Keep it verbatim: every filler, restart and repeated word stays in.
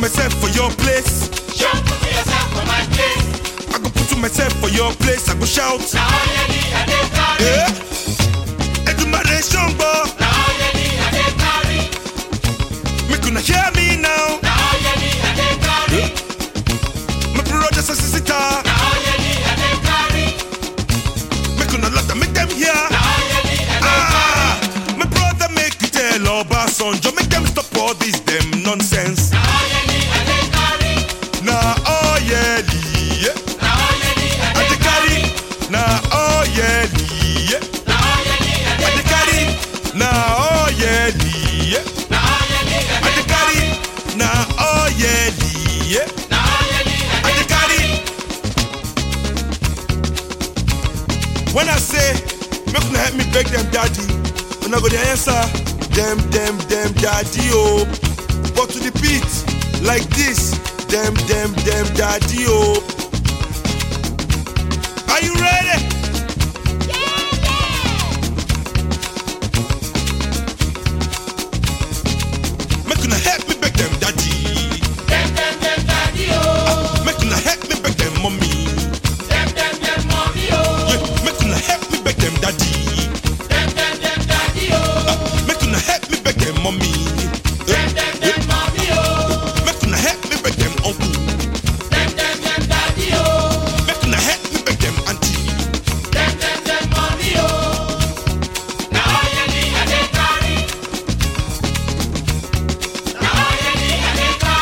myself for your place. Sure, put yourself for my place. I go put myself for your place. I go shout. Now you need a day carry. Yeah. Edumare Shongbo. Now you need a day carry. Make una hear me now. Now you need a day carry. My brothers and sisters. Now you need a day carry. Make una lot make them hear. Now you need a day Ah, my brother make you tell Obasanjo. Make them stop all this them nonsense. Now you need a day carry. Nah, oh yeah, yeah. Now you need a I day dey carry. Nah, oh yeah, yeah. Now you need a I day dey carry. Nah, oh yeah, yeah. Now you need a I dey carry. Nah, oh yeah, yeah. Now you need a I dey carry. When I say, make una help me beg them daddy, una go dey answer, them, them, them daddy oh. But to the beat, like this, them, them, them daddy oh. Are you ready?